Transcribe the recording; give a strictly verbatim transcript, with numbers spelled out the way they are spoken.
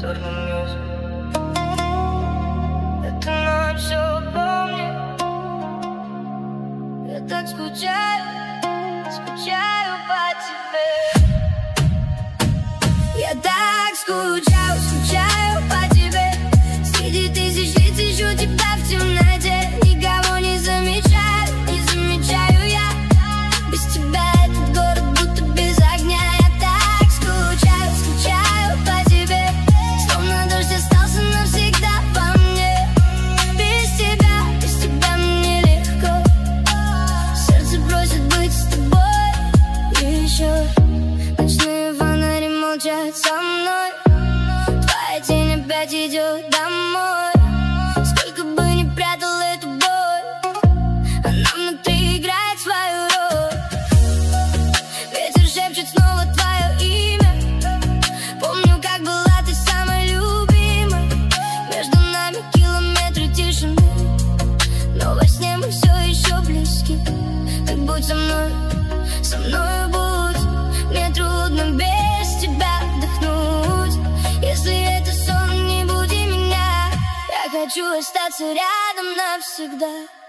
Эту ночь все помню. Я так скучаю, скучаю по тебе. Я так скучаю, скучаю по тебе. Среди тысяч лиц ищу тебя в темноте. Никого не замечаю, не замечаю я. Без тебя этот город будто без огня. Я так скучаю, скучаю по тебе. Словно дождь остался навсегда по мне. Без тебя, без тебя мне легко. Сердце просит быть с тобой еще. Ночные фонари молчат со мной. Твоя тень опять идет домой. Сколько бы ни прятал эту боль, она внутри играет свою роль. Ветер шепчет снова твое имя. Помню, как была ты самой любимой. Между нами километры тишины, но во сне мы все еще близки. Так будь со мной, со мной будь. Мне трудно без тебя вдохнуть. Если это сон, не буди меня. Я хочу остаться рядом навсегда.